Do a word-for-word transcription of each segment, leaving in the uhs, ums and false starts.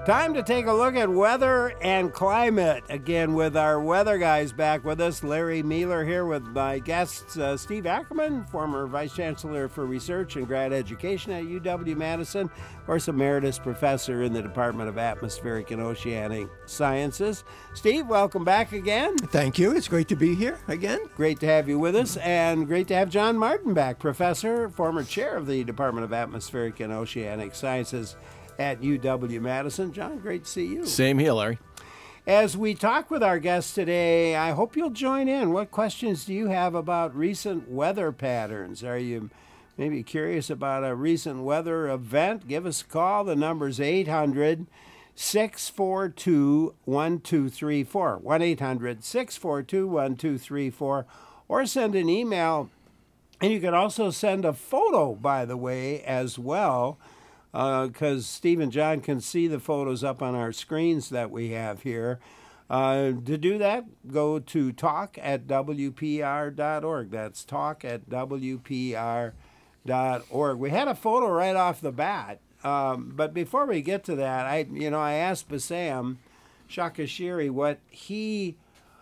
Time to take a look at weather and climate. Again, with our weather guys back with us, Larry Mueller here with my guests, uh, Steve Ackerman, former Vice Chancellor for Research and Grad Education at U W-Madison, of course, Emeritus Professor in the Department of Atmospheric and Oceanic Sciences. Steve, welcome back again. Thank you. It's great to be here again. Great to have you with us, and great to have John Martin back, Professor, former Chair of the Department of Atmospheric and Oceanic Sciences at U W-Madison. John, great to see you. Same here, Larry. As we talk with our guests today, I hope you'll join in. What questions do you have about recent weather patterns? Are you maybe curious about a recent weather event? Give us a call. The number's eight hundred, six four two, one two three four, one eight hundred, six four two, one two three four, or send an email. And you can also send a photo, by the way, as well, because uh, Steve and John can see the photos up on our screens that we have here. Uh, to do that, go to talk at W P R dot org. That's talk at W P R dot org. We had a photo right off the bat, um, but before we get to that, I you know I asked Bassam Shakashiri what he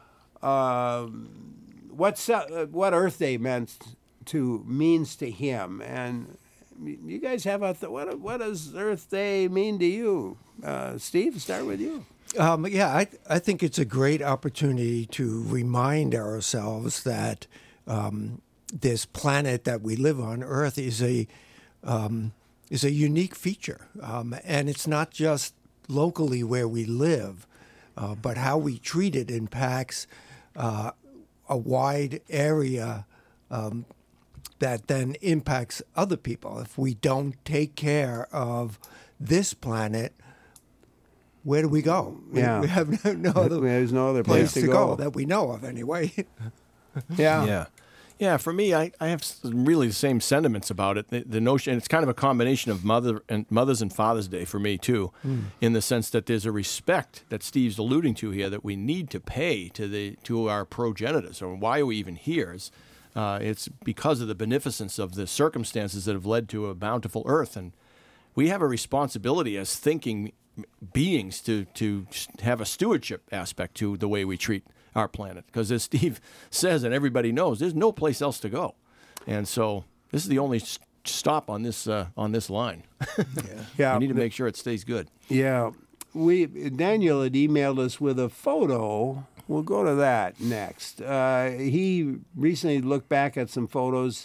uh, what uh, what Earth Day meant to means to him, and you guys have a th- what? What does Earth Day mean to you, uh, Steve? Start with you. Um, yeah, I I think it's a great opportunity to remind ourselves that um, this planet that we live on, Earth, is a um, is a unique feature, um, and it's not just locally where we live, uh, but how we treat it impacts uh, a wide area. Um, that then impacts other people. If we don't take care of this planet, where do we go? Yeah. We, we have no, no other There's no other place, place to, to go. go that we know of anyway. yeah. Yeah. Yeah, for me, I, I have really the same sentiments about it. The, the notion, it's kind of a combination of mother and Mother's and Father's Day for me, too, mm. in the sense that there's a respect that Steve's alluding to here that we need to pay to the to our progenitors, or why are we even here? It's, Uh, it's because of the beneficence of the circumstances that have led to a bountiful earth. And we have a responsibility as thinking beings to, to have a stewardship aspect to the way we treat our planet. Because as Steve says, and everybody knows, there's no place else to go. And so this is the only st- stop on this uh, on this line. yeah. yeah. We need to make sure it stays good. Yeah. We Daniel had emailed us with a photo. We'll go to that next. Uh, he recently looked back at some photos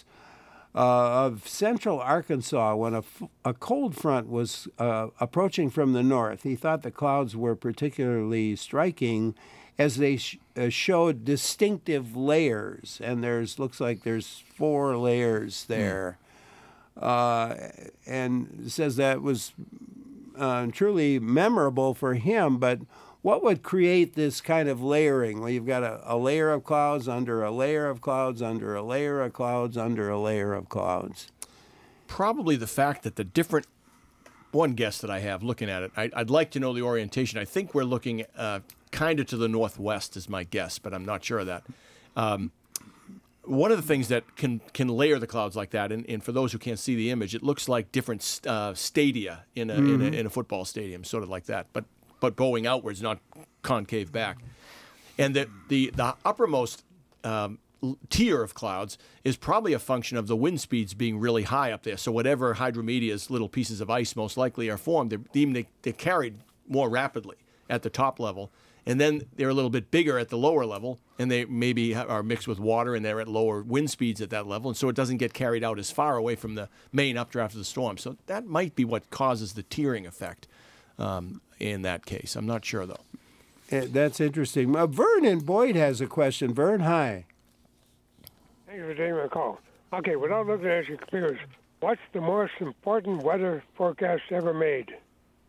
uh, of central Arkansas when a, f- a cold front was uh, approaching from the north. He thought the clouds were particularly striking as they sh- uh, showed distinctive layers, and there's looks like there's four layers there. Mm. Uh, and it says that was uh, truly memorable for him, but what would create this kind of layering? Well, you've got a, a layer of clouds under a layer of clouds under a layer of clouds under a layer of clouds. Probably the fact that the different, one guess that I have looking at it, I, I'd like to know the orientation. I think we're looking uh, kind of to the northwest is my guess, but I'm not sure of that. Um, one of the things that can, can layer the clouds like that, and, and for those who can't see the image, it looks like different uh, stadia in a, mm-hmm. in a in a football stadium, sort of like that. But but going outwards, not concave back. And the the, the uppermost um, tier of clouds is probably a function of the wind speeds being really high up there. So whatever hydromedias, little pieces of ice most likely are formed, they're, they, they're carried more rapidly at the top level. And then they're a little bit bigger at the lower level, and they maybe are mixed with water, and they're at lower wind speeds at that level, and so it doesn't get carried out as far away from the main updraft of the storm. So that might be what causes the tiering effect. Um, in that case. I'm not sure, though. Uh, that's interesting. Uh, Vern in Boyd has a question. Vern, hi. Thank you for taking my call. Okay, without looking at your computers, what's the most important weather forecast ever made?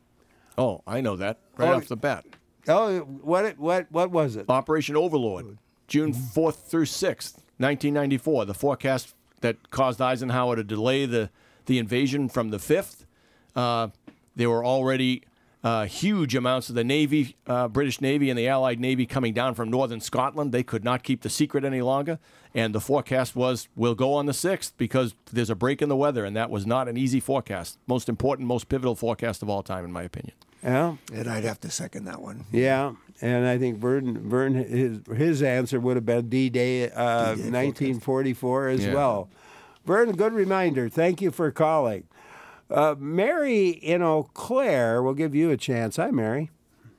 Oh, I know that right oh, off the bat. Oh, what what what was it? Operation Overlord, June fourth through sixth, nineteen ninety-four. The forecast that caused Eisenhower to delay the, the invasion from the fifth. Uh, there were already uh, huge amounts of the Navy, uh, British Navy and the Allied Navy coming down from northern Scotland. They could not keep the secret any longer. And the forecast was, we'll go on the sixth because there's a break in the weather. And that was not an easy forecast. Most important, most pivotal forecast of all time, in my opinion. Yeah. And I'd have to second that one. Yeah, and I think Vern, Vern his, his answer would have been D-Day, uh, D-Day nineteen forty-four as Yeah. well. Vern, good reminder. Thank you for calling. Uh, Mary in Eau Claire, we'll give you a chance. Hi, Mary.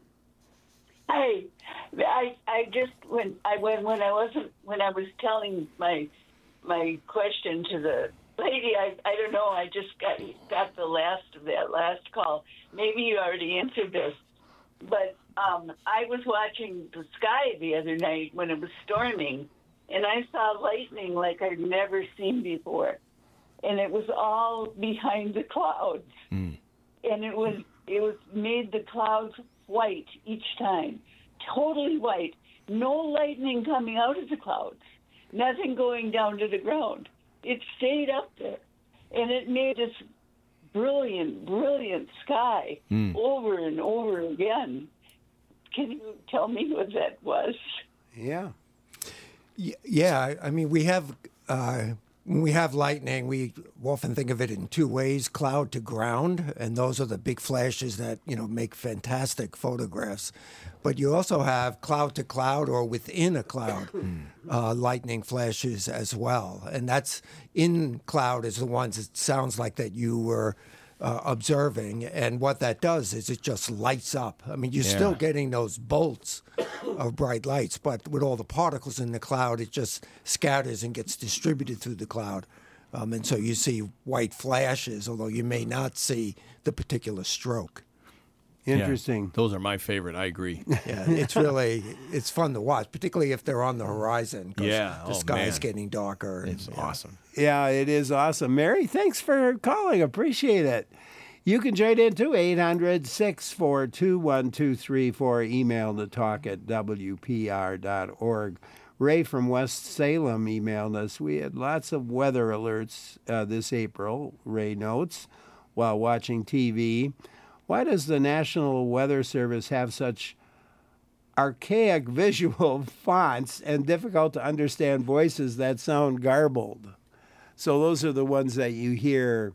Hi, I I just when I when when I wasn't when I was telling my my question to the lady, I I don't know, I just got got the last of that last call. Maybe you already answered this, but um, I was watching the sky the other night when it was storming, and I saw lightning like I'd never seen before, and it was all behind the clouds, Mm. and it was it was made the clouds white each time, totally white. No lightning coming out of the clouds, nothing going down to the ground. It stayed up there, and it made this brilliant, brilliant sky Mm. over and over again. Can you tell me what that was? Yeah. Y- Yeah, I- I mean, we have uh, when we have lightning, we often think of it in two ways: cloud to ground, and those are the big flashes that you know make fantastic photographs. But you also have cloud to cloud, or within a cloud, uh, lightning flashes as well, and that's in cloud is the ones it sounds like that you were. Uh, observing, and what that does is it just lights up. I mean, you're still Yeah. getting those bolts of bright lights, but with all the particles in the cloud, it just scatters and gets distributed through the cloud. Um, and so you see white flashes, although you may not see the particular stroke. Yeah. Interesting. Those are my favorite. I agree. Yeah, it's really it's fun to watch, particularly if they're on the horizon. 'Cause Yeah, the oh, sky is man. getting darker. and- It's yeah. awesome. Yeah, it is awesome. Mary, thanks for calling. Appreciate it. You can join in too, eight hundred, six four two, one two three four. Email to talk at W P R dot org. Ray from West Salem emailed us. We had lots of weather alerts uh, this April, Ray notes, while watching T V. Why does the National Weather Service have such archaic visual fonts and difficult to understand voices that sound garbled? So those are the ones that you hear.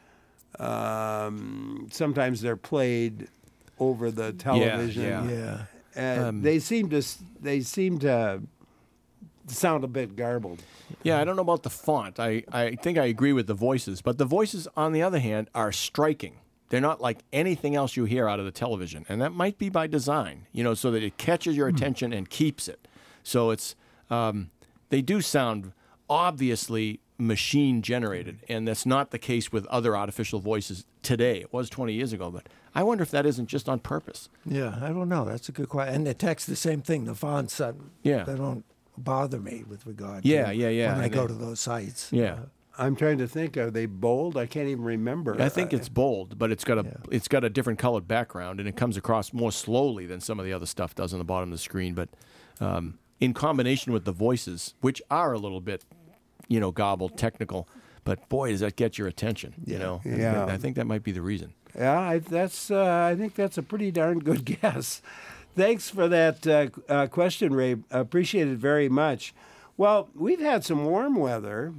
Um, sometimes they're played over the television. yeah. Yeah. And Um, they seem to s- they seem to sound a bit garbled. Yeah, I don't know about the font. I, I think I agree with the voices, but the voices, on the other hand, are striking. They're not like anything else you hear out of the television, and that might be by design, you know, so that it catches your attention and keeps it. So it's um, they do sound obviously machine generated, and that's not the case with other artificial voices today. It was twenty years ago, but I wonder if that isn't just on purpose. Yeah, I don't know. That's a good question. And the text, the same thing. The fonts, uh, Yeah. they don't bother me with regard. Yeah, to yeah, yeah. When I And go they- to those sites. Yeah. I'm trying to think. Are they bold? I can't even remember. I think it's bold, but it's got a Yeah. it's got a different colored background, and it comes across more slowly than some of the other stuff does on the bottom of the screen. But um, in combination with the voices, which are a little bit, you know, gobbled, technical, but boy, does that get your attention. You know, Yeah. I think that might be the reason. Yeah, I, that's. Uh, I think that's a pretty darn good guess. Thanks for that uh, uh, question, Ray. Appreciate it very much. Well, we've had some warm weather,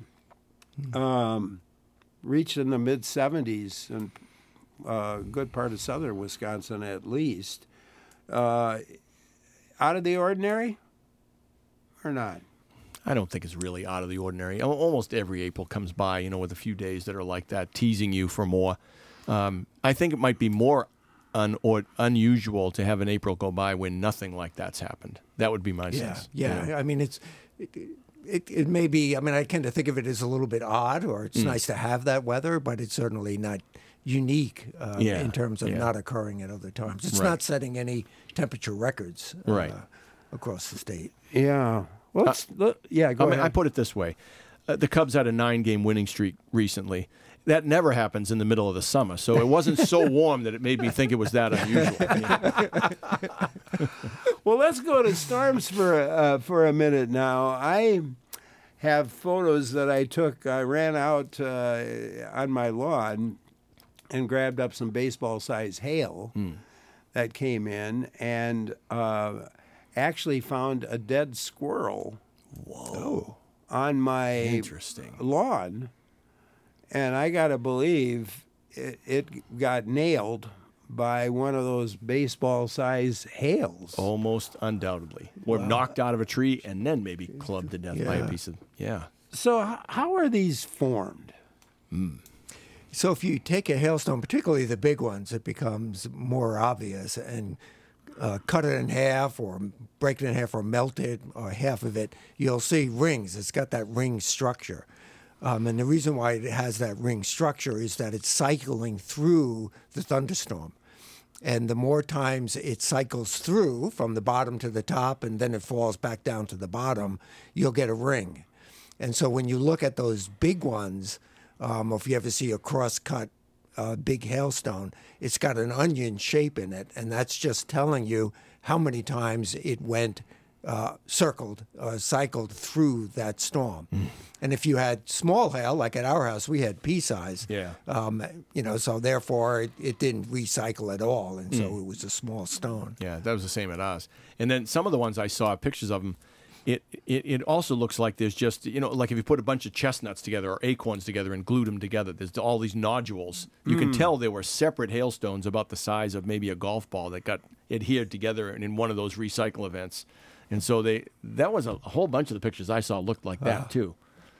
um, reached in the mid seventies and a good part of southern Wisconsin at least. Uh, out of the ordinary, or not? I don't think it's really out of the ordinary. Al- Almost every April comes by, you know, with a few days that are like that, teasing you for more. Um, I think it might be more un- or unusual to have an April go by when nothing like that's happened. That would be my Yeah, sense. yeah. I mean, it's it, it, it may be. I mean, I tend to think of it as a little bit odd, or Mm. it's nice to have that weather, but it's certainly not unique uh, Yeah, in terms of yeah. not occurring at other times. It's Right. not setting any temperature records uh, Right. across the state. Yeah. Well, let's, look, yeah. Go I, mean, ahead. I put it this way: uh, the Cubs had a nine-game winning streak recently. That never happens in the middle of the summer, so it wasn't so warm that it made me think it was that unusual. Well, let's go to storms for uh, for a minute now. I have photos that I took. I ran out uh, on my lawn and grabbed up some baseball-sized hail that came in, and uh, actually found a dead squirrel. Whoa! On my Interesting. lawn, and I got to believe it, it got nailed by one of those baseball-sized hails. Almost undoubtedly. Or knocked out of a tree and then maybe clubbed to death by a Yeah. piece of, yeah. So h- how are these formed? So if you take a hailstone, particularly the big ones, it becomes more obvious, and uh, cut it in half or break it in half or melt it or half of it, you'll see rings. It's got that ring structure. Um, and the reason why it has that ring structure is that it's cycling through the thunderstorm. And the more times it cycles through from the bottom to the top and then it falls back down to the bottom, you'll get a ring. And so when you look at those big ones, um, or if you ever see a cross-cut uh, big hailstone, it's got an onion shape in it, and that's just telling you how many times it went uh, circled, uh, cycled through that storm. Mm. And if you had small hail, like at our house, we had pea size. Yeah. Um, you know, so therefore it, it didn't recycle at all, and so it was a small stone. Yeah, that was the same at us. And then some of the ones I saw pictures of them, it, it it also looks like there's just, you know, like if you put a bunch of chestnuts together or acorns together and glued them together, there's all these nodules. You can tell they were separate hailstones about the size of maybe a golf ball that got adhered together in one of those recycle events. And so they that was a, a whole bunch of the pictures I saw looked like that too.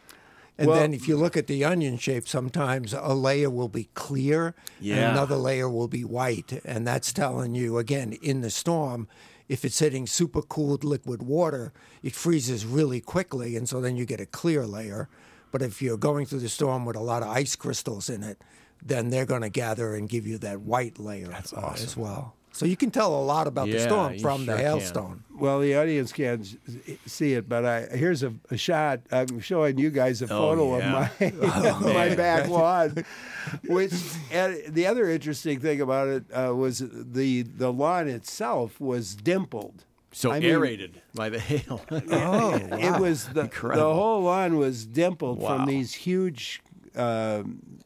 And Well- then if you look at the onion shape, sometimes a layer will be clear and Yeah. another layer will be white. And that's telling you, again, in the storm, if it's hitting super cooled liquid water, it freezes really quickly. And so then you get a clear layer. But if you're going through the storm with a lot of ice crystals in it, then they're going to gather and give you that white layer uh, as well. So you can tell a lot about the Yeah, storm you from sure the can. hailstone. Well, the audience can't s- see it, but I here's a, a shot. I'm showing you guys a photo yeah. of my of my back lawn. Which and the other interesting thing about it uh, was the the lawn itself was dimpled. So I mean, aerated by the hail. Oh, It was the Incredible. the whole lawn was dimpled Wow. from these huge uh,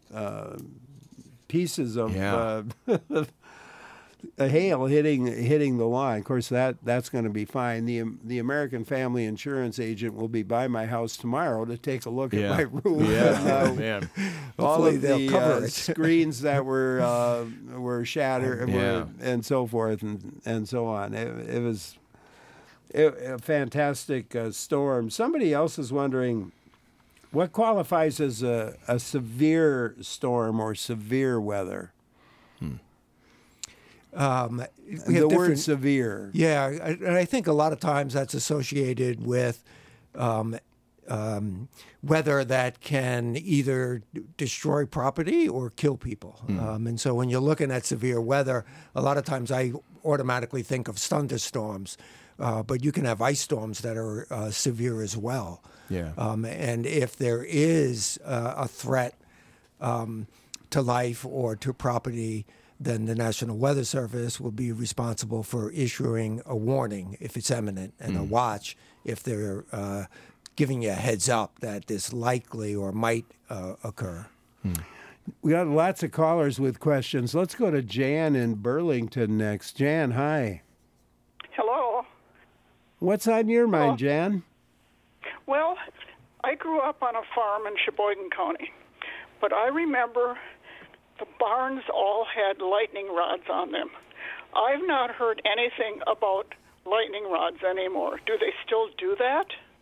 uh, pieces of Yeah. uh, a hail hitting hitting the lawn. Of course, that that's going to be fine. the The American Family Insurance agent will be by my house tomorrow to take a look Yeah. at my roof. Yeah, And, uh, oh, man. all Hopefully of they'll the cover uh, it. screens that were uh, were shattered, Yeah. were, and so forth, and and so on. It, it was it, a fantastic uh, storm. Somebody else is wondering what qualifies as a, a severe storm or severe weather. Um, we have The word different- severe. Yeah, I, and I think a lot of times that's associated with um, um, weather that can either d- destroy property or kill people. Um, and so when you're looking at severe weather, a lot of times I automatically think of thunderstorms, uh, but you can have ice storms that are uh, severe as well. Yeah. Um, and if there is uh, a threat um, to life or to property, then the National Weather Service will be responsible for issuing a warning if it's imminent and a watch if they're uh, giving you a heads up that this likely or might uh, occur. We got lots of callers with questions. Let's go to Jan in Burlington next. Jan, hi. Hello. What's on your mind, Jan? Well, I grew up on a farm in Sheboygan County, but I remember the barns all had lightning rods on them. I've not heard anything about lightning rods anymore. Do they still do that?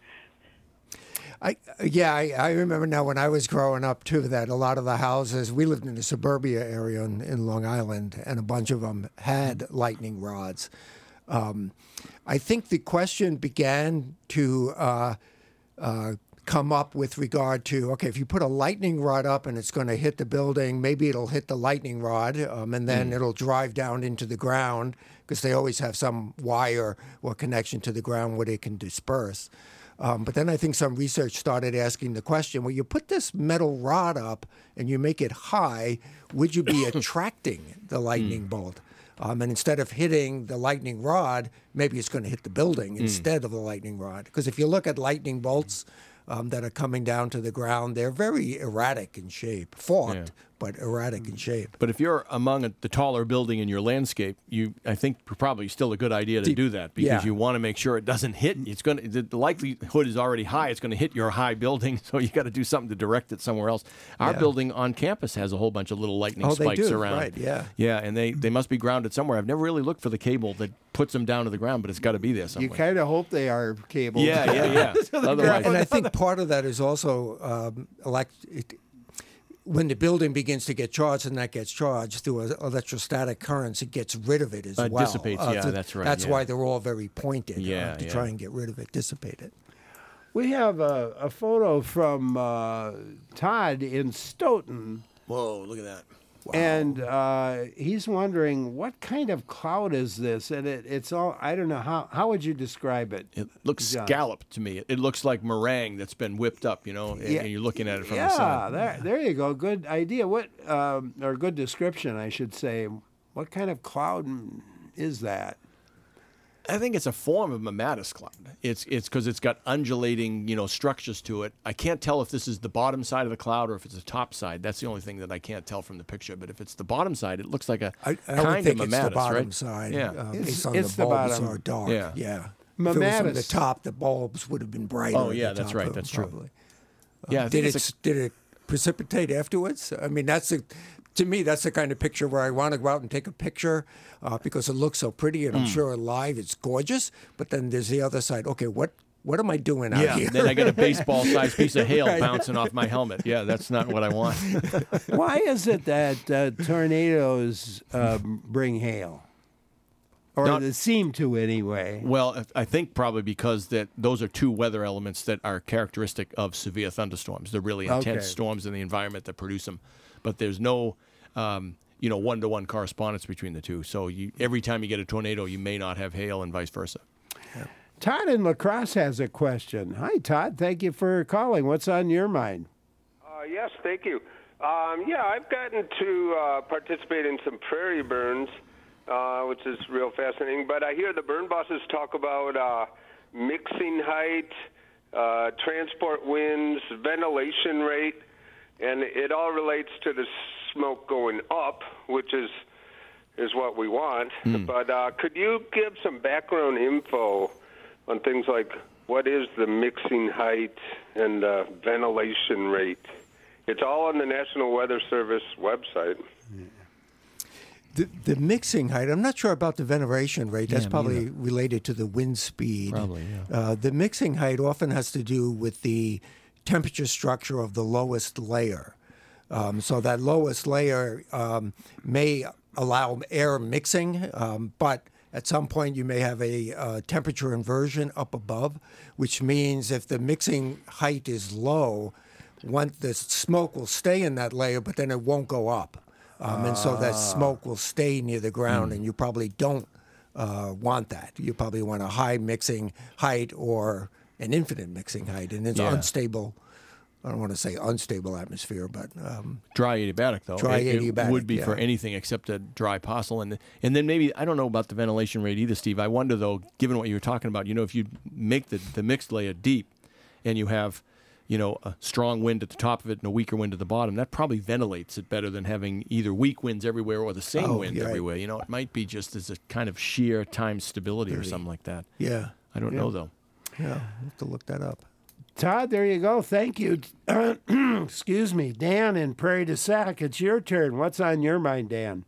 I yeah, I, I remember now when I was growing up too that a lot of the houses, we lived in the suburbia area in, in Long Island, and a bunch of them had lightning rods. Um, I think the question began to uh, uh, come up with regard to, okay, if you put a lightning rod up and it's going to hit the building, maybe it'll hit the lightning rod um, and then it'll drive down into the ground because they always have some wire or connection to the ground where they can disperse. Um, but then I think some research started asking the question, well, you put this metal rod up and you make it high, would you be attracting the lightning bolt? Um, and instead of hitting the lightning rod, maybe it's going to hit the building instead of the lightning rod. Because if you look at lightning bolts um, that are coming down to the ground, they're very erratic in shape, forked, but erratic in shape. But if you're among a, the taller building in your landscape, you I think probably still a good idea to do that because yeah. you want to make sure it doesn't hit. It's going to, the likelihood is already high. It's going to hit your high building, so you got to do something to direct it somewhere else. Our Yeah. building on campus has a whole bunch of little lightning Oh, they spikes do, around. right, yeah. Yeah, and they, they must be grounded somewhere. I've never really looked for the cable that puts them down to the ground, but it's got to be there You somewhere. kind of hope they are cabled. Yeah, yeah, yeah. Otherwise, And I think part of that is also um, elect. It, when the building begins to get charged and that gets charged through a, electrostatic currents, it gets rid of it as Uh, well. dissipates, yeah, so that's right, That's yeah. why they're all very pointed Yeah, uh, to yeah. try and get rid of it, dissipate it. We have a, a photo from uh, Todd in Stoughton, whoa, look at that. and uh, he's wondering what kind of cloud is this? And it, it's all, I don't know, how, how would you describe it? It looks John? scalloped to me. It, it looks like meringue that's been whipped up, you know, and, Yeah. and you're looking at it from yeah, the side. there, there you go. Good idea. What, um, or good description, I should say. What kind of cloud is that? I think it's a form of mammatus cloud. It's it's because it's got undulating, you know, structures to it. I can't tell if this is the bottom side of the cloud or if it's the top side. That's the only thing that I can't tell from the picture. But if it's the bottom side, it looks like a I, I kind would think of it's mammatus, the bottom right? side. Yeah. Uh, It's- based on it's the the bulbs bottom. are dark. Yeah. yeah. If it was from the Mammatus. top, the bulbs would have been brighter. Oh, at yeah, the that's top right, of- that's true. probably. yeah, I think Did it it's a, did it precipitate afterwards? I mean, that's a, to me that's the kind of picture where I want to go out and take a picture uh, because it looks so pretty, and I'm Mm. sure live it's gorgeous. But then there's the other side. Okay, what what am I doing out yeah. here? Then I got a baseball-sized piece of hail Right. bouncing off my helmet. Yeah, that's not what I want. Why is it that uh, tornadoes um, bring hail? Or Not- they seem to anyway. Well, I think probably because that those are two weather elements that are characteristic of severe thunderstorms. They're really intense Okay. storms in the environment that produce them, but there's no, um, you know, one-to-one correspondence between the two. So you, every time you get a tornado, you may not have hail, and vice versa. Todd in La Crosse has a question. Hi, Todd. Thank you for calling. What's on your mind? Uh, yes, thank you. Um, yeah, I've gotten to uh, participate in some prairie burns, uh, which is real fascinating. But I hear the burn bosses talk about uh, mixing height, uh, transport winds, ventilation rate, and it all relates to the smoke going up, which is is what we want. But uh, could you give some background info on things like what is the mixing height and uh, ventilation rate? It's all on the National Weather Service website. The, the mixing height, I'm not sure about the ventilation rate. That's Yeah, me probably either. related to the wind speed. Probably, yeah. Uh, the mixing height often has to do with the temperature structure of the lowest layer. Um, so that lowest layer um, may allow air mixing, um, but at some point you may have a uh, temperature inversion up above, which means if the mixing height is low, one, the smoke will stay in that layer, but then it won't go up. Um, and so that smoke will stay near the ground, and you probably don't uh, want that. You probably want a high mixing height or an infinite mixing height, and it's Yeah. unstable. I don't want to say unstable atmosphere, but um, Dry adiabatic, though. Dry it, it adiabatic, would be for yeah. anything except a dry possil. And and then maybe, I don't know about the ventilation rate either, Steve. I wonder, though, given what you were talking about, you know, if you make the, the mixed layer deep and you have, you know, a strong wind at the top of it and a weaker wind at the bottom, that probably ventilates it better than having either weak winds everywhere or the same Oh, wind yeah, right. everywhere. You know, it might be just as a kind of sheer time stability or something like that. yeah, I don't know, though. yeah, I'll have to look that up. Todd, there you go. Thank you. Excuse me. Dan in Prairie du Sac, it's your turn. What's on your mind, Dan?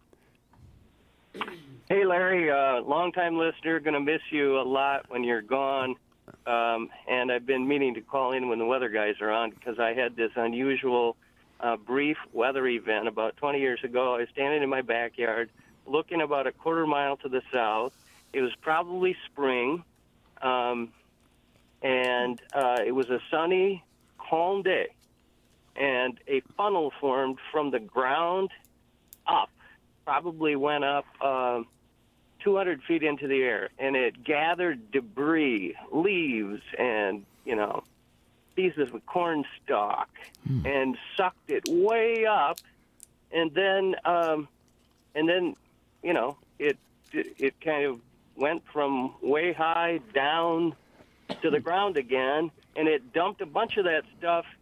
Hey, Larry, uh, longtime listener, going to miss you a lot when you're gone. Um, and I've been meaning to call in when the weather guys are on because I had this unusual uh, brief weather event about twenty years ago. I was standing in my backyard looking about a quarter mile to the south. It was probably spring, um, and uh, it was a sunny, calm day. And a funnel formed from the ground up, probably went up um, two hundred feet into the air, and it gathered debris, leaves, and, you know, pieces of corn stalk, and sucked it way up, and then, um, and then, you know, it, it it kind of went from way high down to the ground again, and it dumped a bunch of that stuff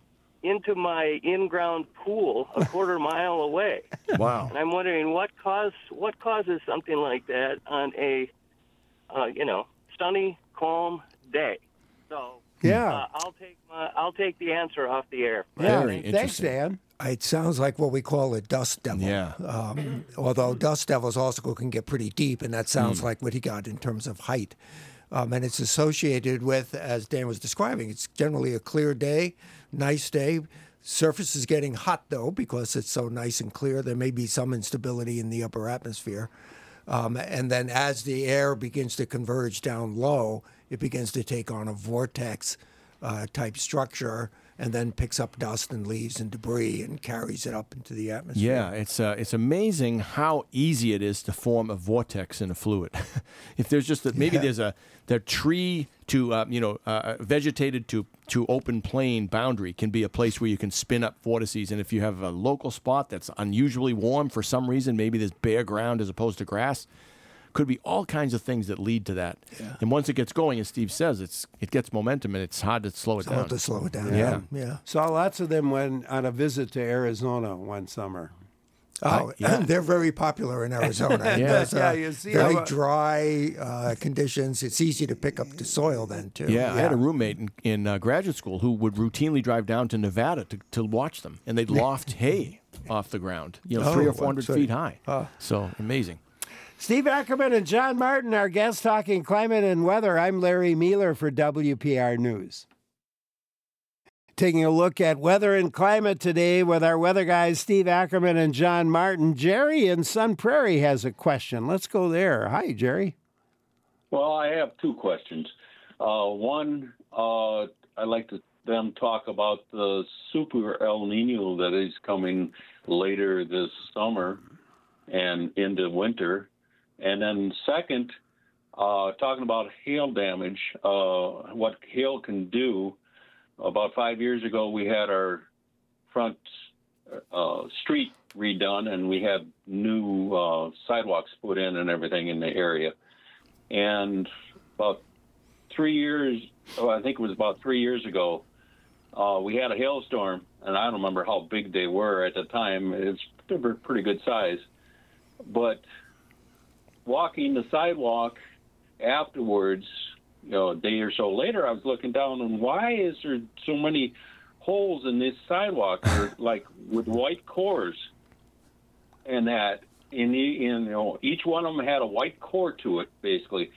into my in-ground pool a quarter mile away. Wow. And I'm wondering what cause what causes something like that on a uh, you know sunny, calm day. So Yeah. uh, I'll take my, I'll take the answer off the air. Yeah. Very Thanks, interesting. Dan. It sounds like what we call a dust devil. Yeah. Um, although dust devils also can get pretty deep, and that sounds like what he got in terms of height. Um, and it's associated with, as Dan was describing, it's generally a clear day, nice day. Surface is getting hot, though, because it's so nice and clear. There may be some instability in the upper atmosphere. Um, and then as the air begins to converge down low, it begins to take on a vortex uh, type structure, and then picks up dust and leaves and debris and carries it up into the atmosphere. Yeah, it's uh, it's amazing how easy it is to form a vortex in a fluid. If there's just a, maybe Yeah. there's a the tree to uh, you know uh, vegetated to to open plain boundary can be a place where you can spin up vortices. And if you have a local spot that's unusually warm for some reason, maybe there's bare ground as opposed to grass. Could be all kinds of things that lead to that. Yeah. And once it gets going, as Steve says, it's it gets momentum and it's hard to slow it So down. I'll have to slow it down. Yeah. Yeah. Saw lots of them when on a visit to Arizona one summer. Oh, yeah. they're very popular in Arizona. Yeah. There's, uh, Yeah, you see very them. dry uh, conditions. It's easy to pick up the soil then, too. Yeah, I had a roommate in, in uh, graduate school who would routinely drive down to Nevada to, to watch them, and they'd loft hay off the ground, you know, Oh, three or four hundred that's right. feet high. So amazing. Steve Ackerman and John Martin, our guests talking climate and weather. I'm Larry Mueller for W P R News. Taking a look at weather and climate today with our weather guys, Steve Ackerman and John Martin. Jerry in Sun Prairie has a question. Let's go there. Hi, Jerry. Well, I have two questions. Uh, one, uh, I'd like to them talk about the super El Nino that is coming later this summer and into winter. And then second, uh, talking about hail damage, uh, what hail can do. About five years ago, we had our front uh, street redone, and we had new uh, sidewalks put in and everything in the area. And about three years, oh, I think it was about three years ago, uh, we had a hailstorm, and I don't remember how big they were at the time. It's they were pretty good size. But walking the sidewalk afterwards, you know, a day or so later, I was looking down, and why is there so many holes in this sidewalk, or like with white cores, and that in the in you know each one of them had a white core to it, basically,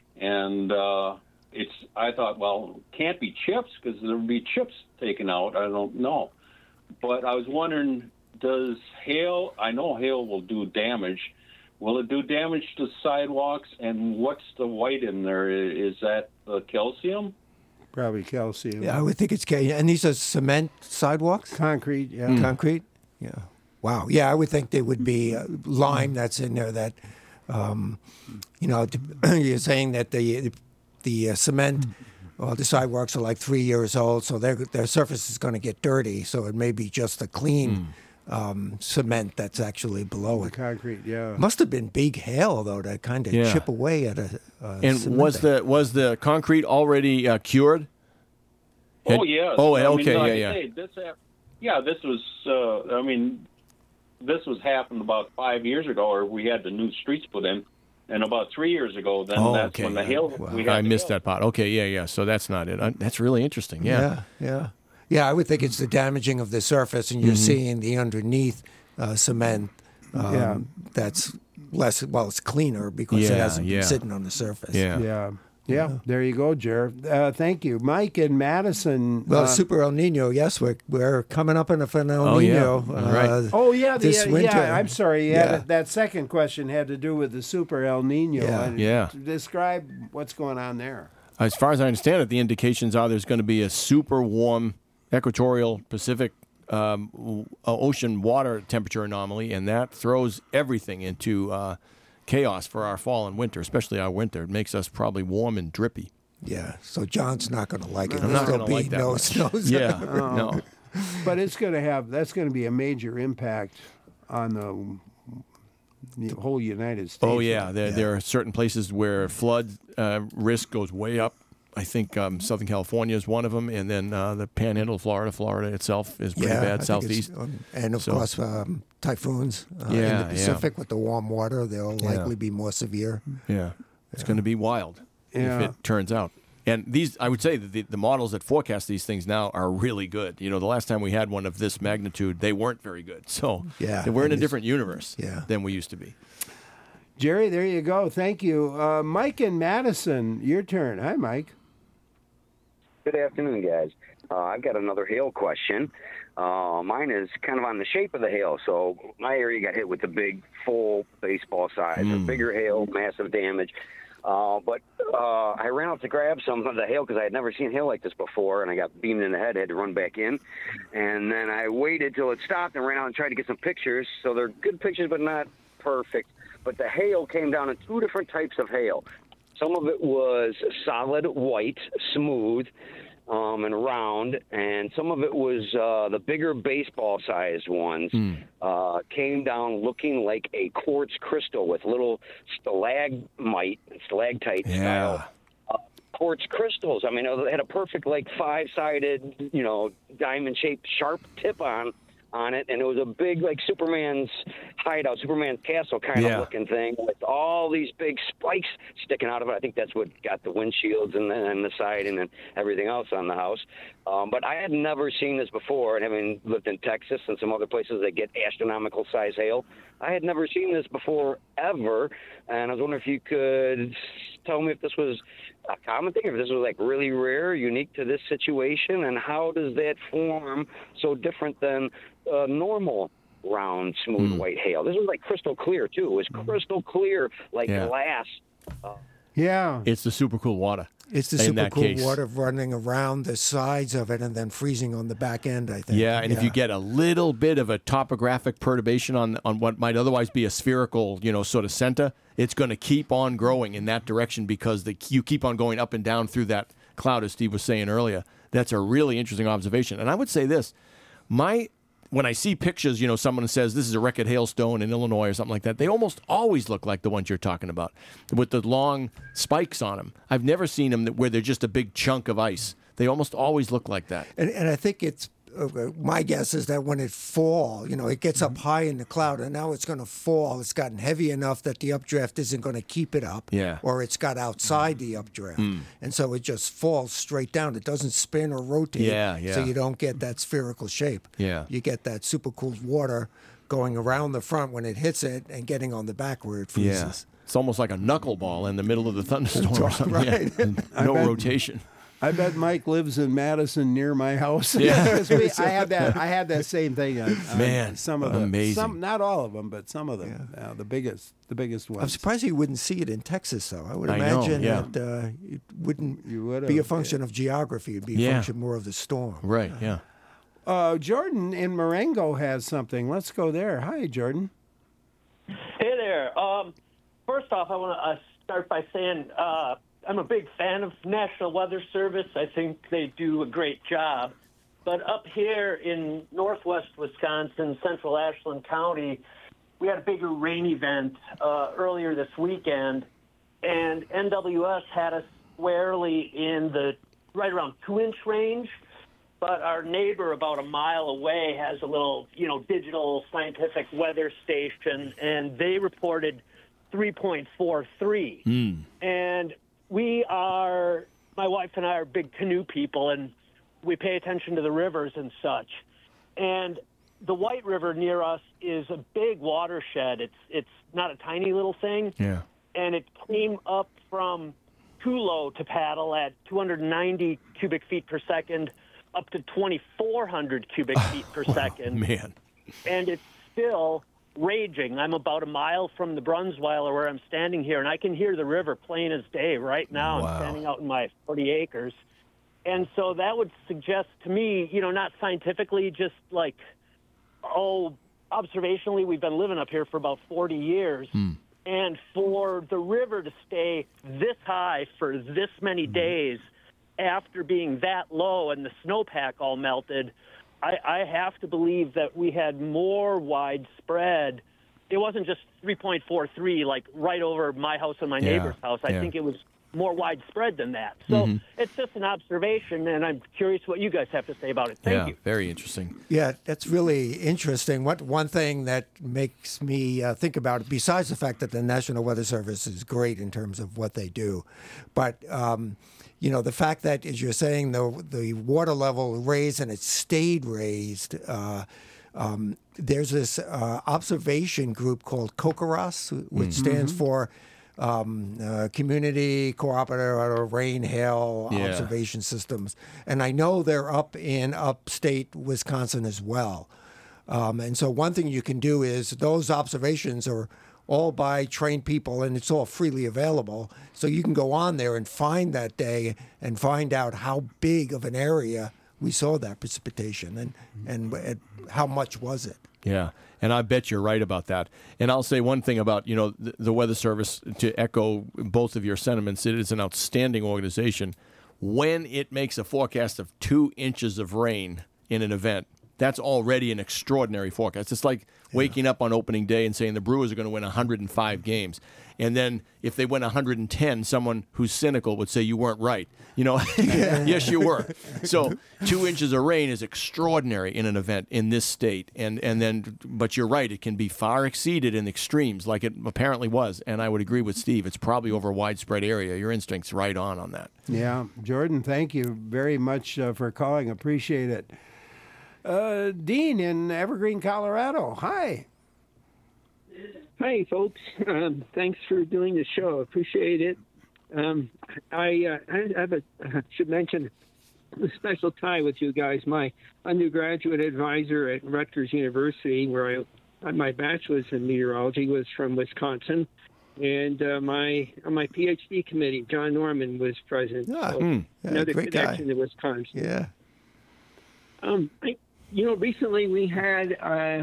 and uh, it's I thought, well, it can't be chips because there would be chips taken out. I don't know, but I was wondering, does hail? I know hail will do damage. Will it do damage to sidewalks? And what's the white in there? Is that the calcium? Probably calcium. Yeah, I would think it's K. And these are cement sidewalks? Concrete, yeah. Hmm. Concrete? Yeah. Wow. Yeah, I would think there would be uh, lime that's in there that, um, you know, you're saying that the the uh, cement, well, the sidewalks are like three years old, so their their surface is going to get dirty. So it may be just a clean um, cement that's actually below it. Concrete, yeah. Must have been big hail though to kind of Yeah. chip away at a. a And cement was thing. the was the concrete already uh, cured? Had- Oh yes. Oh, I mean, okay, like yeah, I yeah. say, this, hap- yeah, this was. Uh, I mean, this was happened about five years ago, or we had the new streets put in, and about three years ago, then Oh, that's okay, when the yeah. hail. Wow. We had I the missed hail. that part. Okay, yeah, yeah. So that's not it. Uh, that's really interesting. Yeah. Yeah, yeah, yeah. I would think it's the damaging of the surface, and you're Mm-hmm. seeing the underneath uh, cement. Um, Yeah. That's less. Well, it's cleaner because Yeah, it hasn't yeah. been sitting on the surface. Yeah. Yeah. Yeah, there you go, Jer. Uh, thank you. Mike in Madison. Well, uh, Super El Nino. Yes, we're we're coming up on a an El Oh, yeah. Nino. Right. Uh, Oh yeah, the, this uh, winter. yeah. I'm sorry. Yeah, Yeah. that, that second question had to do with the super El Nino. Yeah. And Yeah. Describe what's going on there. As far as I understand it, the indications are there's going to be a super warm equatorial Pacific um, w- uh, ocean water temperature anomaly, and that throws everything into uh, chaos for our fall and winter, especially our winter. It makes us probably warm and drippy. Yeah. So John's not going to like it. I'm There's not gonna going to be like that no much. snows. Yeah, no. But it's going to have that's going to be a major impact on the, the whole United States. Oh yeah, there there are certain places where flood uh, risk goes way up. I think um, Southern California is one of them, and then uh, the Panhandle of Florida, Florida itself is pretty yeah, bad. I think Southeast, it's, um, and of So- course um, typhoons uh, in Yeah, the Pacific with the warm water. They'll Yeah. likely be more severe. Yeah, it's going to be wild Yeah. if it turns out. And these, I would say that the, the models that forecast these things now are really good. You know, the last time we had one of this magnitude, they weren't very good. So Yeah, we're in a and these- different universe Yeah. than we used to be. Jerry, there you go. Thank you. Uh, Mike in Madison, your turn. Hi, Mike. Good afternoon, guys. Uh, I've got another hail question. Uh, mine is kind of on the shape of the hail. So my area got hit with the big, full baseball size, a bigger hail, massive damage. Uh, but uh, I ran out to grab some of the hail because I had never seen hail like this before, and I got beamed in the head, had to run back in. And then I waited till it stopped and ran out and tried to get some pictures. So they're good pictures, but not perfect. But the hail came down in two different types of hail. Some of it was solid white, smooth, um, and round, and some of it was uh, the bigger baseball-sized ones. Mm. Uh, came down looking like a quartz crystal with little stalagmite, stalactite Yeah. style uh, quartz crystals. I mean, it had a perfect, like, five-sided, you know, diamond-shaped sharp tip on on it, and it was a big, like, Superman's hideout, Superman's castle kind Yeah. of looking thing with all these big spikes sticking out of it. I think that's what got the windshields and the, and the siding and everything else on the house. Um, but I had never seen this before, and having lived in Texas and some other places that get astronomical size hail, I had never seen this before ever, and I was wondering if you could tell me if this was a common thing, if this was like really rare, unique to this situation, and how does that form so different than uh, normal round, smooth Mm. white hail? This was like crystal clear too. It was crystal clear, like Yeah. glass. Uh, Yeah. It's the super cool water. It's the in super that cool case. water running around the sides of it and then freezing on the back end, I think. Yeah, and if you get a little bit of a topographic perturbation on on what might otherwise be a spherical, you know, sort of center, it's going to keep on growing in that direction because the, you keep on going up and down through that cloud, as Steve was saying earlier. That's a really interesting observation. And I would say this, my when I see pictures, you know, someone says this is a record hailstone in Illinois or something like that, they almost always look like the ones you're talking about with the long spikes on them. I've never seen them where they're just a big chunk of ice. They almost always look like that. And, and I think it's uh, my guess is that when it fall, you know, it gets up high in the cloud, and now it's going to fall. It's gotten heavy enough that the updraft isn't going to keep it up, Yeah. or it's got outside the updraft, Mm. and so it just falls straight down. It doesn't spin or rotate, Yeah, yeah. so you don't get that spherical shape. Yeah. You get that supercooled water going around the front when it hits it and getting on the back where it freezes. Yeah. It's almost like a knuckleball in the middle of the thunderstorm or something. Right. Yeah. I No bet- rotation. I bet Mike lives in Madison near my house. Yeah. 'Cause we, I had that. I had that same thing. On, on Man, some of the amazing. Some, not all of them, but some of them. Uh, the biggest, the biggest ones. I'm surprised you wouldn't see it in Texas, though. I would I know, imagine yeah. that uh, it wouldn't You would've, be a function of geography. It'd be a Yeah. function more of the storm. Right, yeah. Uh, Jordan in Marengo has something. Let's go there. Hi, Jordan. Hey there. Um, first off, I want to uh, start by saying uh, I'm a big fan of National Weather Service. I think they do a great job. But up here in northwest Wisconsin, central Ashland County, we had a bigger rain event uh, earlier this weekend, and N W S had us squarely in the right around two-inch range. But our neighbor about a mile away has a little, you know, digital scientific weather station, and they reported three point four three. Mm. And we are, my wife and I are big canoe people, and we pay attention to the rivers and such. And the White River near us is a big watershed. It's it's not a tiny little thing. Yeah. And it came up from too low to paddle at two hundred ninety cubic feet per second up to twenty-four hundred cubic feet per second. Man. And it's still raging. I'm about a mile from the Brunsweiler where I'm standing here, and I can hear the river plain as day right now. Wow. I'm standing out in my forty acres. And so that would suggest to me, you know, not scientifically, just like, oh, observationally, we've been living up here for about forty years. Mm. And for the river to stay this high for this many days after being that low and the snowpack all melted, I, I have to believe that we had more widespread. It wasn't just three point four three, like right over my house and my Yeah, neighbor's house. I yeah. think it was more widespread than that. So Mhm. it's just an observation, and I'm curious what you guys have to say about it. Thank yeah, you. very interesting. Yeah, that's really interesting. What one thing that makes me uh, think about it, besides the fact that the National Weather Service is great in terms of what they do, but um, you know the fact that, as you're saying, the the water level raised and it stayed raised. Uh, um, there's this uh, observation group called COCORAS, which Mm. stands Mhm. for um, uh, Community Cooperative or Rain Hail Yeah. Observation Systems, and I know they're up in upstate Wisconsin as well. Um, and so one thing you can do is those observations are all by trained people, and it's all freely available. So you can go on there and find that day and find out how big of an area we saw that precipitation and and, and how much was it. Yeah, and I bet you're right about that. And I'll say one thing about, you know, the, the Weather Service, to echo both of your sentiments, it is an outstanding organization. When it makes a forecast of two inches of rain in an event, that's already an extraordinary forecast. It's like waking up on opening day and saying the Brewers are going to win one hundred five games. And then if they win one hundred ten, someone who's cynical would say you weren't right. You know, yes, you were. So two inches of rain is extraordinary in an event in this state. And, and then, but you're right, it can be far exceeded in extremes like it apparently was. And I would agree with Steve. It's probably over a widespread area. Your instinct's right on on that. Yeah. Jordan, thank you very much uh, for calling. Appreciate it. Uh, Dean in Evergreen, Colorado. Hi. Hi, folks. Um, thanks for doing the show. Appreciate it. Um, I, uh, I have a, uh, should mention a special tie with you guys. My undergraduate advisor at Rutgers University, where I had my bachelor's in meteorology, was from Wisconsin. And uh, my on my PhD committee, John Norman was president. Ah, So mm, yeah, another great guy. connection to Wisconsin. Yeah. Um, I, you know, recently we had uh,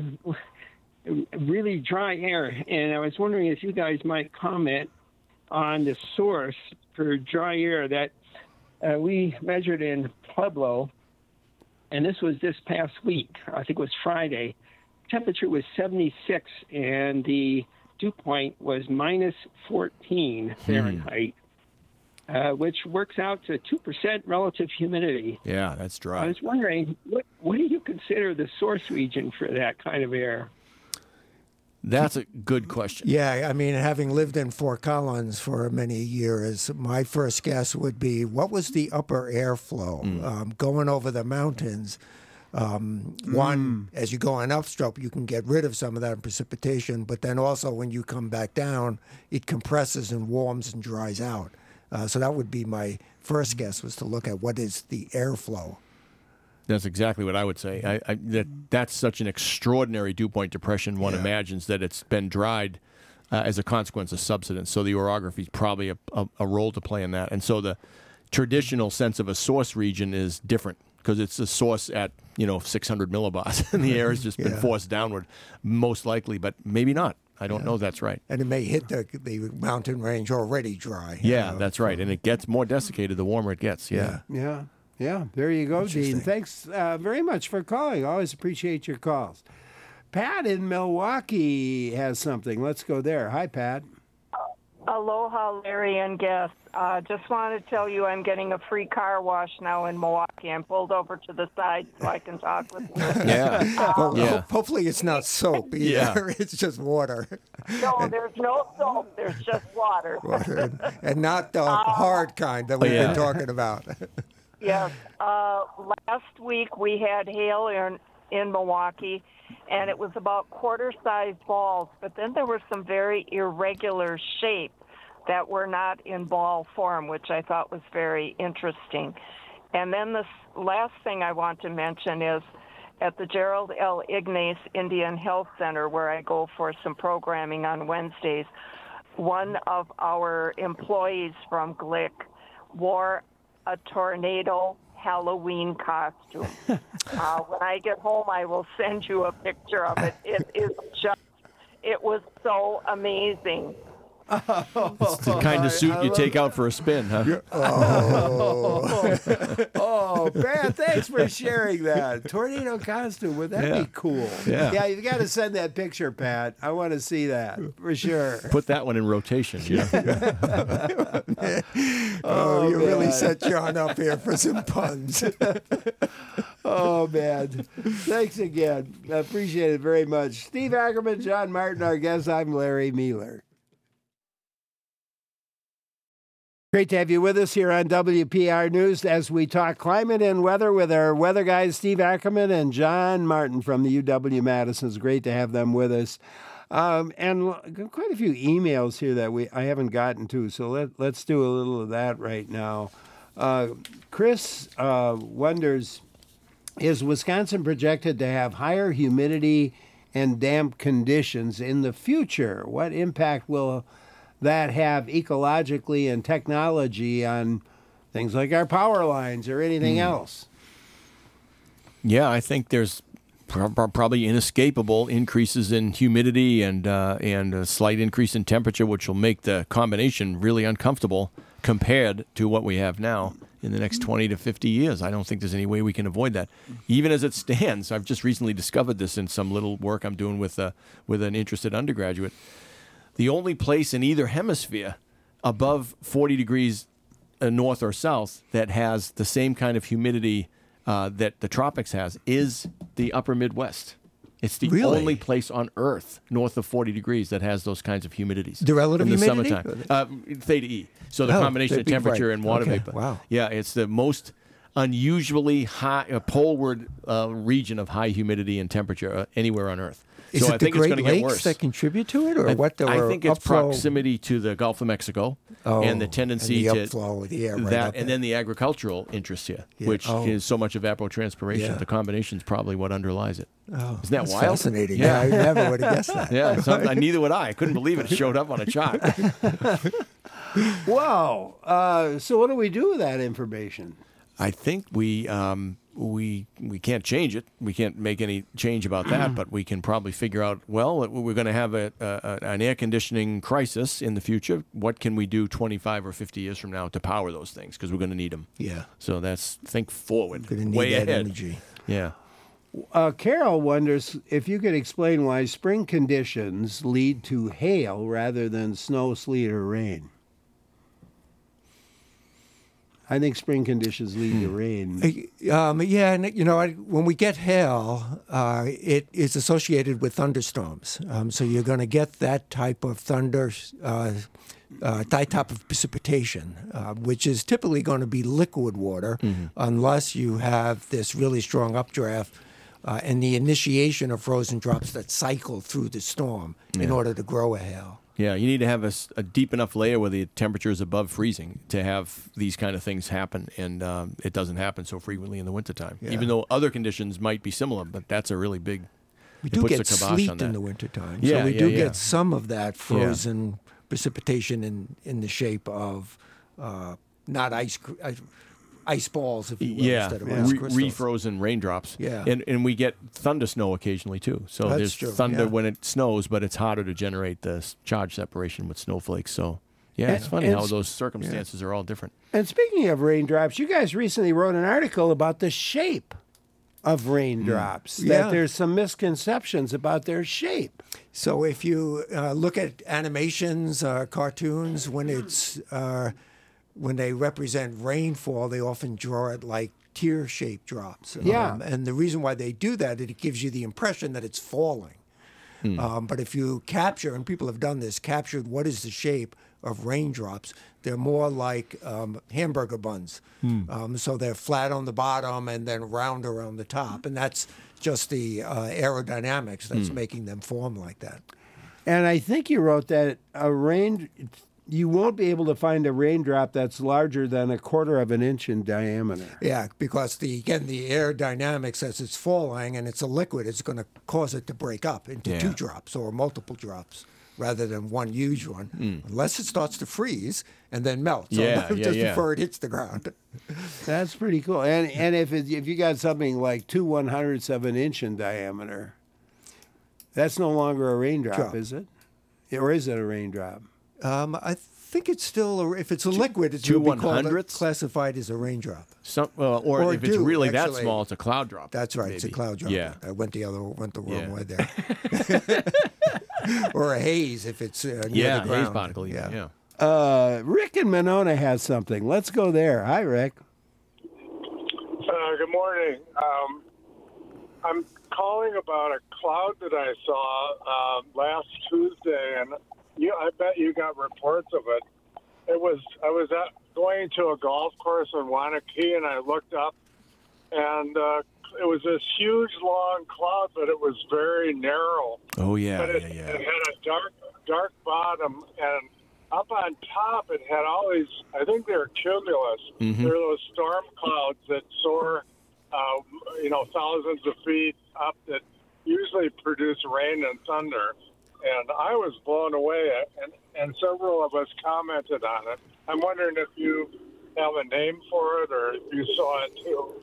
really dry air, and I was wondering if you guys might comment on the source for dry air that uh, we measured in Pueblo, and this was this past week. I think it was Friday. Temperature was seventy-six, and the dew point was minus fourteen Fahrenheit. Uh, which works out to two percent relative humidity. Yeah, that's dry. I was wondering, what, what do you consider the source region for that kind of air? That's a good question. Yeah, I mean, having lived in Fort Collins for many years, my first guess would be, what was the upper airflow Mm. um, going over the mountains? Um, one, as you go on upslope, you can get rid of some of that precipitation, but then also when you come back down, it compresses and warms and dries out. Uh, so that would be my first guess, was to look at what is the airflow. That's exactly what I would say. I, I, that that's such an extraordinary dew point depression. One Yeah. imagines that it's been dried uh, as a consequence of subsidence. So the orography is probably a, a, a role to play in that. And so the traditional sense of a source region is different because it's a source at you know six hundred millibars, and the air has just been Yeah. forced downward, most likely, but maybe not. I don't know. That's right. And it may hit the, the mountain range already dry. you Yeah, know, that's right. And it gets more desiccated the warmer it gets. Yeah. Yeah. Yeah. There you go, Dean. Thanks uh, very much for calling. Always appreciate your calls. Pat in Milwaukee has something. Let's go there. Hi, Pat. Aloha, Larry and guests. Uh, just want to tell you I'm getting a free car wash now in Milwaukee. I'm pulled over to the side so I can talk with you. Yeah. Well, Yeah. ho- hopefully it's not soap either. Yeah. It's just water. No, there's no soap. There's just water. Water and, and not the hard kind that we've yeah. been talking about. Yes. Uh, last week we had hail in, in Milwaukee, and it was about quarter-sized balls. But then there were some very irregular shapes that were not in ball form, which I thought was very interesting. And then the last thing I want to mention is at the Gerald L. Ignace Indian Health Center, where I go for some programming on Wednesdays, one of our employees from Glick wore a tornado Halloween costume. uh, when I get home, I will send you a picture of it. It is just, it was so amazing. It's the kind of suit you take out for a spin, huh? Oh, oh, Pat, thanks for sharing that. Tornado costume, would that Yeah. be cool? Yeah. Yeah, you've got to send that picture, Pat. I want to see that for sure. Put that one in rotation. You know? Oh, you really man. set John up here for some puns. Oh, man. Thanks again. I appreciate it very much. Steve Ackerman, John Martin, our guest. I'm Larry Mueller. Great to have you with us here on W P R News as we talk climate and weather with our weather guys, Steve Ackerman and John Martin from the U W-Madison. It's great to have them with us. Um, and l- quite a few emails here that we I haven't gotten to, so let, let's do a little of that right now. Uh, Chris uh, wonders, is Wisconsin projected to have higher humidity and damp conditions in the future? What impact will that have ecologically and technology on things like our power lines or anything Mm. else? Yeah, I think there's pro- pro- probably inescapable increases in humidity and uh, and a slight increase in temperature, which will make the combination really uncomfortable compared to what we have now in the next twenty to fifty years. I don't think there's any way we can avoid that. Even as it stands, I've just recently discovered this in some little work I'm doing with, uh, with an interested undergraduate. The only place in either hemisphere above forty degrees uh, north or south that has the same kind of humidity uh, that the tropics has is the upper Midwest. It's the Really? only place on Earth north of forty degrees that has those kinds of humidities. The relative in the humidity? summertime. Uh, theta E. So the Oh, combination of that'd be temperature right. and water Okay, vapor. wow. Yeah, it's the most unusually high, uh, poleward uh, region of high humidity and temperature uh, anywhere on Earth. Is so it I the think Great it's going to get Lakes worse. that contribute to it, or I, what? The I think it's upflow? proximity to the Gulf of Mexico Oh, and the tendency and the to upflow of the air right that, up and there. then the agricultural interest here, Yeah. which Oh. is so much evapotranspiration. Yeah. The combination is probably what underlies it. Oh, Isn't that that's wild? fascinating. Yeah, I never would have guessed that. Yeah, some, neither would I. I couldn't believe it. It showed up on a chart. Wow. Uh, so what do we do with that information? I think we um, we we can't change it. We can't make any change about that, but we can probably figure out, well, we're going to have a, a, an air conditioning crisis in the future. What can we do twenty-five or fifty years from now to power those things? Because we're going to need them. Yeah. So that's think forward, Gonna need way that ahead. energy. Yeah. Uh, Carol wonders if you could explain why spring conditions lead to hail rather than snow, sleet, or rain. I think spring conditions lead to rain. Uh, Um, yeah, and you know, I, when we get hail, uh, it is associated with thunderstorms. Um, so you're going to get that type of thunder, uh, uh, that type of precipitation, uh, which is typically going to be liquid water, Mm-hmm. unless you have this really strong updraft uh, and the initiation of frozen drops that cycle through the storm in Yeah. order to grow a hail. Yeah, you need to have a, s- a deep enough layer where the temperature is above freezing to have these kind of things happen, and um, it doesn't happen so frequently in the wintertime. Yeah. Even though other conditions might be similar, but that's a really big. We it do puts get the kibosh sleet on that. in the wintertime. Yeah, so we yeah, do yeah. get some of that frozen precipitation in, in the shape of uh, not ice cr- ice- ice balls, if you will, Yeah, instead of re- ice crystals. refrozen raindrops. Yeah. and and we get thunder snow occasionally too. So That's there's true, thunder yeah. when it snows, but it's harder to generate the s- charge separation with snowflakes. So yeah, And- it's funny and how s- those circumstances are all different. And speaking of raindrops, you guys recently wrote an article about the shape of raindrops. That Yeah. there's some misconceptions about their shape. So if you uh, look at animations, uh, cartoons, when it's uh, when they represent rainfall, they often draw it like tear-shaped drops. Yeah. Um, and the reason why they do that is it gives you the impression that it's falling. Hmm. Um, but if you capture, and people have done this, captured what is the shape of raindrops, they're more like um, hamburger buns. Hmm. Um, so they're flat on the bottom and then round around the top. And that's just the uh, aerodynamics that's Hmm. making them form like that. And I think you wrote that a rain, you won't be able to find a raindrop that's larger than a quarter of an inch in diameter. Yeah, because the again the aerodynamics as it's falling and it's a liquid, it's going to cause it to break up into Yeah. two drops or multiple drops rather than one huge one, unless it starts to freeze and then melt. So Yeah, yeah, just yeah. before it hits the ground. That's pretty cool. And and if it, if you got something like two one hundredths of an inch in diameter, that's no longer a raindrop, Drop. is it? Or is it a raindrop? Um, I think it's still, if it's a liquid, it's two going to be called, one-hundredths? classified as a raindrop. Some, uh, or, Or if it's dew, really that actually. small, it's a cloud drop. That's right. It's a maybe. cloud drop. Yeah. I went the other, went the wrong Yeah. way there. Or a haze if it's uh, near Yeah, the ground. haze particle. Yeah. yeah. Uh, Rick in Monona has something. Let's go there. Hi, Rick. Uh, good morning. Um, I'm calling about a cloud that I saw uh, last Tuesday, and you, I bet you got reports of it. It was I was at, going to a golf course in Wanakee, and I looked up, and uh, it was this huge, long cloud, but it was very narrow. Oh, yeah, But it, yeah, yeah. it had a dark, dark bottom, and up on top, it had all these. I think they're cumulus. Mhm. They're those storm clouds that soar, uh, you know, thousands of feet up that usually produce rain and thunder. And I was blown away, and, and several of us commented on it. I'm wondering if you have a name for it or if you saw it too.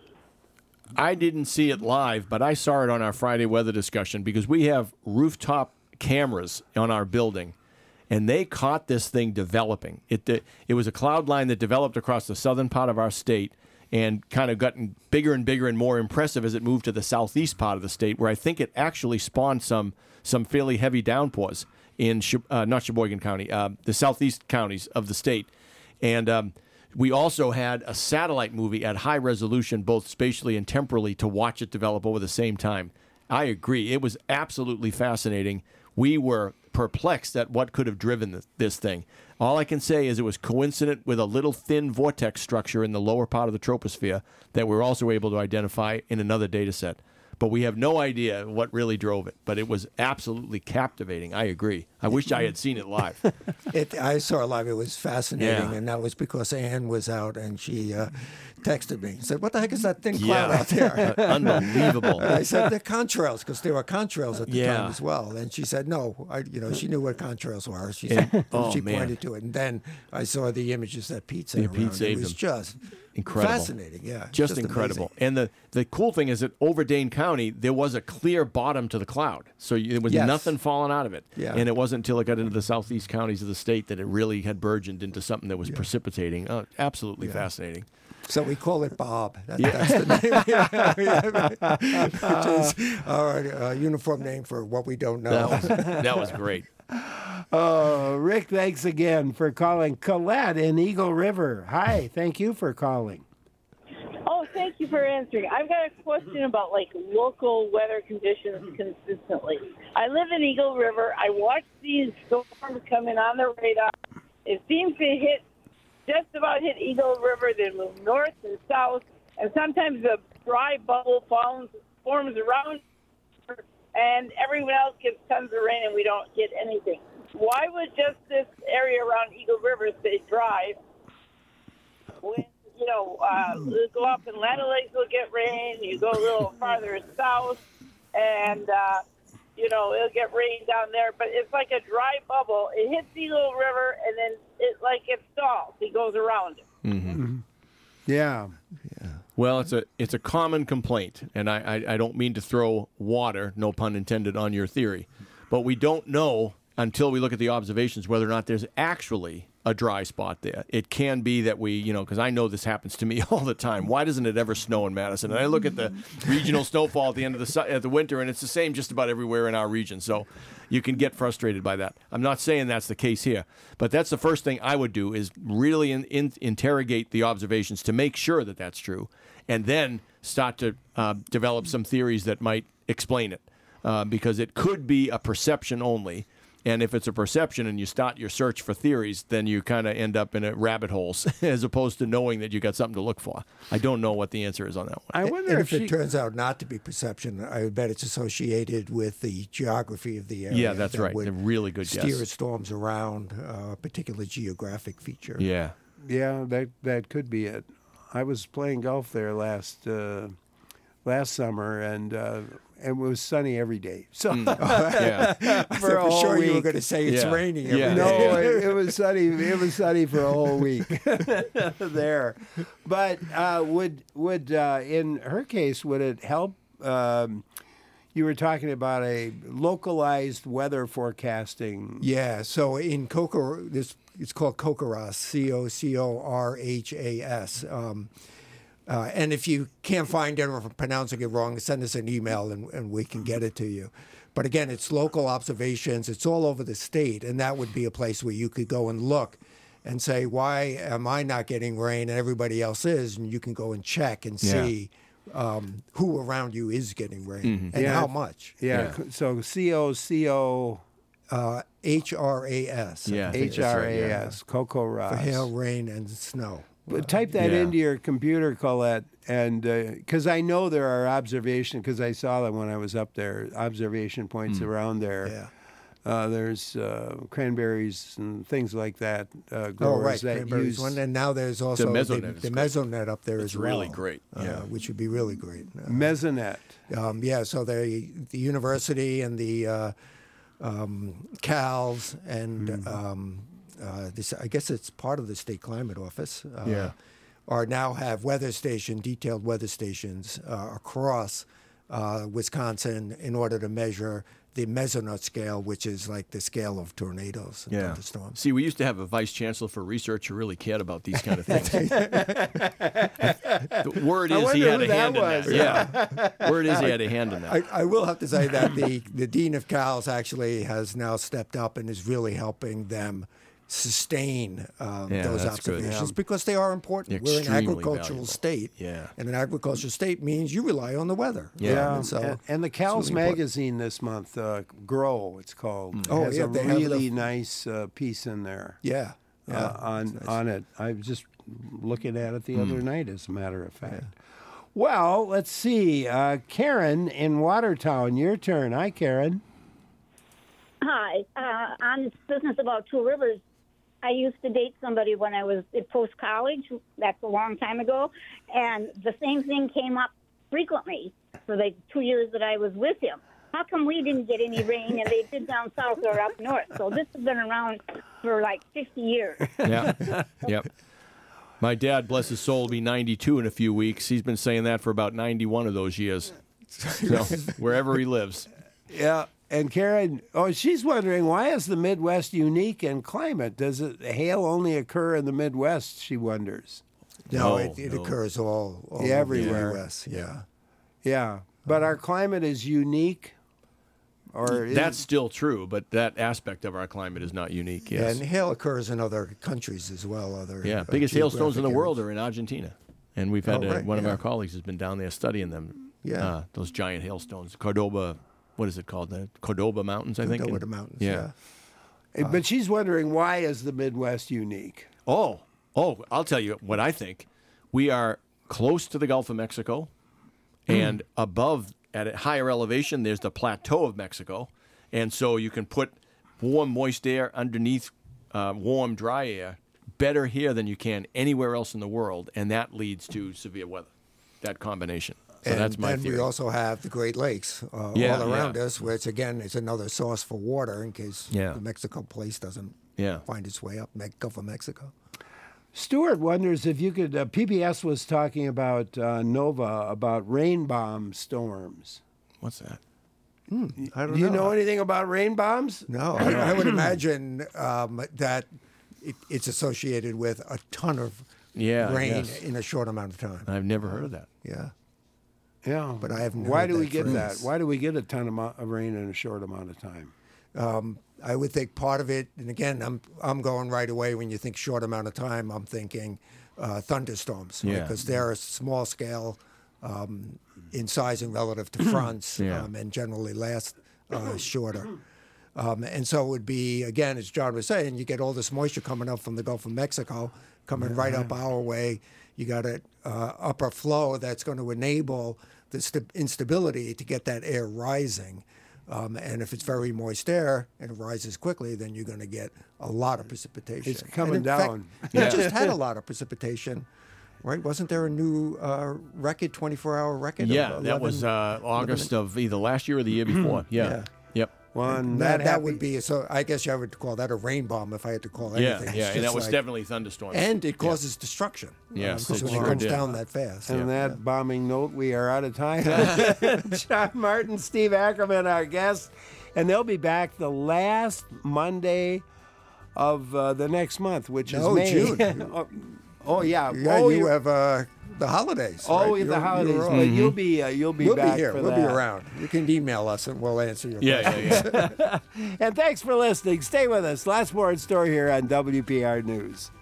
I didn't see it live, but I saw it on our Friday weather discussion because we have rooftop cameras on our building, and they caught this thing developing. It it was a cloud line that developed across the southern part of our state and kind of gotten bigger and bigger and more impressive as it moved to the southeast part of the state, where I think it actually spawned some some fairly heavy downpours in uh, not Sheboygan County, uh, the southeast counties of the state. And um, we also had a satellite movie at high resolution, both spatially and temporally, to watch it develop over the same time. I agree. It was absolutely fascinating. We were perplexed at what could have driven this, this thing. All I can say is it was coincident with a little thin vortex structure in the lower part of the troposphere that we were also able to identify in another data set. But we have no idea what really drove it. But it was absolutely captivating. I agree. I wish I had seen it live. It, I saw it live. It was fascinating, Yeah. and that was because Ann was out, and she uh, texted me and said, "What the heck is that thin Yeah. cloud out there?" Uh, unbelievable. And I said, "They're contrails," because there were contrails at the Yeah. time as well. And she said, "No, I, you know, she knew what contrails were." She Yeah. said, Oh, she man. pointed to it, and then I saw the images that Pete sent Yeah, Pete around. saved It was them. just Incredible. fascinating. Yeah, Just, just incredible. amazing. And the, the cool thing is that over Dane County, there was a clear bottom to the cloud. So you- there was Yes. nothing falling out of it. Yeah. And it wasn't until it got into the southeast counties of the state that it really had burgeoned into something that was precipitating. Oh, absolutely fascinating. So we call it Bob. That, Yeah. That's the name, which is our uh, uniform name for what we don't know. That was, that was great. Oh, Rick, thanks again for calling. Colette in Eagle River. Hi, thank you for calling. Oh, thank you for answering. I've got a question about like local weather conditions consistently. I live in Eagle River. I watch these storms come in on the radar. It seems to hit just about hit Eagle River, then move north and south, and sometimes a dry bubble forms forms around, and everyone else gets tons of rain, and we don't get anything. Why would just this area around Eagle River stay dry when, you know, uh, you go up in Land Lakes, will get rain. You go a little farther south, and, uh, you know, it'll get rain down there. But it's like a dry bubble. It hits Eagle River, and then it like it stalls. It goes around it. Mm-hmm. Yeah. Well, it's a it's a common complaint, and I, I, I don't mean to throw water, no pun intended, on your theory, but we don't know until we look at the observations whether or not there's actually a dry spot there. It can be that we, you know, because I know this happens to me all the time. Why doesn't it ever snow in Madison? And I look at the regional snowfall at the end of the su- at the winter, and it's the same just about everywhere in our region. So you can get frustrated by that. I'm not saying that's the case here, but that's the first thing I would do is really in, in, interrogate the observations to make sure that that's true, and then start to uh, develop some theories that might explain it, uh, because it could be a perception only. And if it's a perception and you start your search for theories, then you kind of end up in a rabbit holes as opposed to knowing that you got something to look for. I don't know what the answer is on that one. I wonder And if, if she, it turns out not to be perception, I would bet it's associated with the geography of the area. Yeah, that's that right. would A really good steer guess. storms around uh, a particular geographic feature. Yeah. yeah, that that could be it. I was playing golf there last uh, last summer, and uh, it was sunny every day. So Mm. Yeah. I for thought a for whole sure you were week. going to say it's Yeah. raining every Yeah. day. No, it, it was sunny. It was sunny for a whole week there. But uh, would would uh, in her case would it help? Um, you were talking about a localized weather forecasting. Yeah, so in Coco, this it's called COCORAS, C O C O R H A S. Um, uh, and if you can't find it or if I'm pronouncing it wrong, send us an email and, and we can get it to you. But again, it's local observations. It's all over the state, and that would be a place where you could go and look and say, why am I not getting rain and everybody else is? And you can go and check and Yeah. see um, who around you is getting rain Mhm. and Yeah. how much. Yeah. So C O C O Uh, H R A S. I Yeah, think H that's R right, A yeah. S, Coco For hail, rain, and snow. But type that Yeah. into your computer, Colette, and because I know there are observation, because I saw them when I was up there, observation points Hmm. around there. Yeah. Uh, there's uh, cranberries and things like that. Uh, Oh, growers right. that Cranberries use one. And now there's also the, Mesonet is the great. Mesonet up there It's as well. really great, uh, yeah. which would be really great. Uh, Mesonet. Um, yeah, so the the university and the uh, um, C A Ls and Mm-hmm. um, uh, this, I guess it's part of the state climate office. Uh, Yeah. Are now have weather station, detailed weather stations uh, across uh, Wisconsin in order to measure the Mesonet scale, which is like the scale of tornadoes and Yeah. thunderstorms. See, we used to have a vice chancellor for research who really cared about these kind of things. The word I is he wonder had who a that hand in was. that. Yeah. Word is he had a hand in that. I, I will have to say that the, the dean of C A Ls actually has now stepped up and is really helping them sustain um, Yeah, those that's good. observations Yeah. because they are important. We're an Extremely agricultural valuable. state, Yeah. and an agricultural state means you rely on the weather. Yeah, and so and, and the it's Cal's really important. magazine this month, uh, Grow, it's called, Oh, has yeah, a they have really the- nice uh, piece in there. Yeah, uh, yeah, on it's nice. on it. I was just looking at it the Hmm. other night, as a matter of fact. Well, let's see. Uh, Karen in Watertown, your turn. Hi, Karen. Hi. Uh, on this business about Two Rivers, I used to date somebody when I was at post college. That's a long time ago. And the same thing came up frequently for the two years that I was with him. How come we didn't get any rain and they did down south or up north? So this has been around for like fifty years. Yeah. Yep. My dad, bless his soul, will be ninety-two in a few weeks. He's been saying that for about ninety-one of those years. So, wherever he lives. Yeah. And Karen, oh, she's wondering, why is the Midwest unique in climate? Does it hail only occur in the Midwest, she wonders. No, No, it, it no. occurs all, all Yeah, over the everywhere. U S. Yeah. Yeah. But our climate is unique? Or is That's it- still true, but that aspect of our climate is not unique. Yes. And hail occurs in other countries as well. Other Yeah, uh, biggest hailstones in the geographic world are in Argentina, and we've had Oh, uh, right, one of yeah. our colleagues has been down there studying them. Yeah. uh, those giant hailstones, Cordoba. What is it called? The Cordoba Mountains, I think. Cordoba in- Mountains, Yeah. Uh, but she's wondering, why is the Midwest unique? Oh, oh, I'll tell you what I think. We are close to the Gulf of Mexico, and above at a higher elevation, there's the plateau of Mexico, and so you can put warm, moist air underneath uh, warm, dry air better here than you can anywhere else in the world, and that leads to severe weather. That combination. So and that's my then theory. we also have the Great Lakes uh, Yeah, all around yeah. us, which again is another source for water in case Yeah. the Mexico place doesn't Yeah. find its way up Me- Gulf of Mexico. Stuart wonders if you could. Uh, P B S was talking about uh, NOVA, about rain bomb storms. What's that? Hmm, I don't Do you know. know anything about rain bombs? No, I, I would imagine um, that it, it's associated with a ton of Yeah, rain yes. in a short amount of time. I've never heard of that. Yeah. Yeah, But I haven't Why heard do we that get phrase. that? Why do we get a ton of, mo- of rain in a short amount of time? Um, I would think part of it, and again, I'm I'm going right away when you think short amount of time. I'm thinking uh, thunderstorms, Yeah. because they're a small scale um, in size and relative to fronts, Yeah. um, and generally last uh, shorter. Um, and so it would be, again, as John was saying, you get all this moisture coming up from the Gulf of Mexico, coming right up our way. You got an uh, upper flow that's going to enable the st- instability to get that air rising. Um, and if it's very moist air and it rises quickly, then you're going to get a lot of precipitation. It's coming And in fact, down. we Yeah. just had a lot of precipitation, right? Wasn't there a new uh, record, twenty-four hour record? of Yeah, that eleven was uh, August of either last year or the year before. Yeah. Yeah. Yep. One that, that, that would be so. I guess I would call that a rain bomb if I had to call Yeah, anything. yeah, It's and that just was like- definitely thunderstorms. And it causes destruction. Yes, because it when sure it comes did. down that fast. And that bombing note, we are out of time. John Martin, Steve Ackerman, our guests, and they'll be back the last Monday of uh, the next month, which is No, May. June. oh, oh, yeah. Yeah, oh, you you're- have uh, the holidays. Oh, right? yeah, the You're- holidays, you're but on. you'll be uh, you'll be we'll back be here. for We'll that. be around. You can email us and we'll answer your Yeah, questions. yeah, yeah. And thanks for listening. Stay with us. Lots more in store here on W P R News.